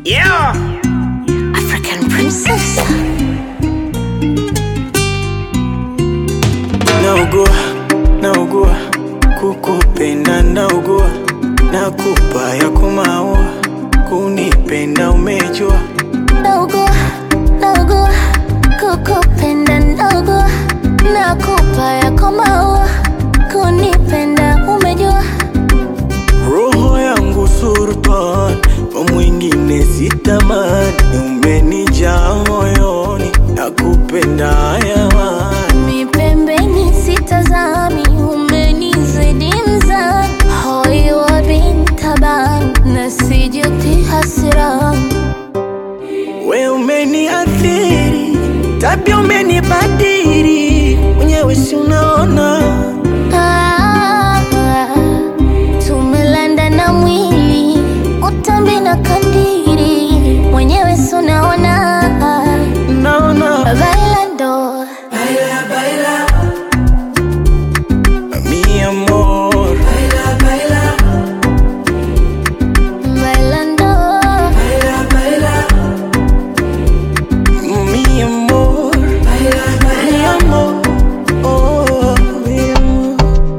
Yeah, African princess. naugua kukupenda, naugua nakupa yako maua, kunipenda umejua. Naugua kukupenda, naugua nakupa yako maua, kunipenda umejua. Roho yangu sultan, kwa mwingine sitamani, umenijaa moyoni, nakupenda hayawani. Mi pembeni sitazami, umenizidi mzani, hoi wa bintaban, nasijuti hasirani. We umeniathiri, tabia umenibadili, mwenyewe si unaona. Tumelanda na mwili, utambi na kandiri, mwenyewe si unaona. Naona Bailando, baila mi amor, baila bailando, mi amor, mi amor, oh mi amor.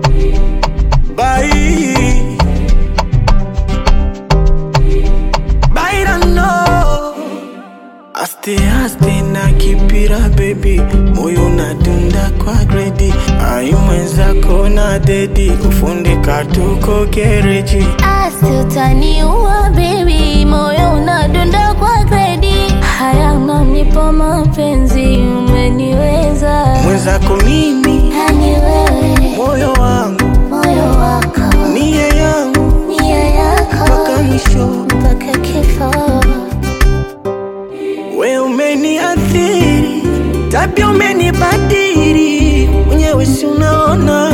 Bailando aste aste na kipira baby, moyo nadunda kwa gredi, ai mwenzako na dedi, kufundika tuko gereji. utaniua baby, moyo unadunda kwa gredi, haya unanipa mapenzi, umeniweza. Mwenzako mimi, Yani wewe, moyo wangu, moyo wako, nia yangu, nia yako, mpaka mwisho. mpaka kifo. We umeniathiri, tabia umenibadili, mwenyewe si unaona.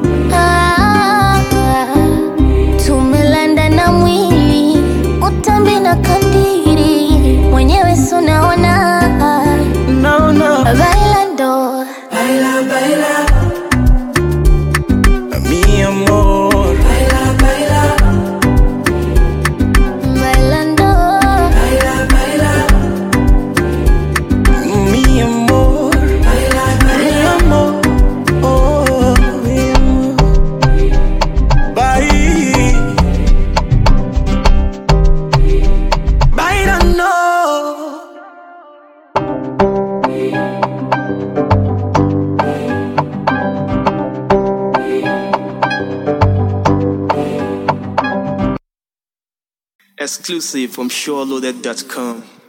Tumelanda na mwili, utambi na kandiri, mwenyewe si unaona. Naona Bailando, baila mi amor, bailando, mi amor, mi amor, oh mi amor. Bailando. Exclusive from SureLoaded.com.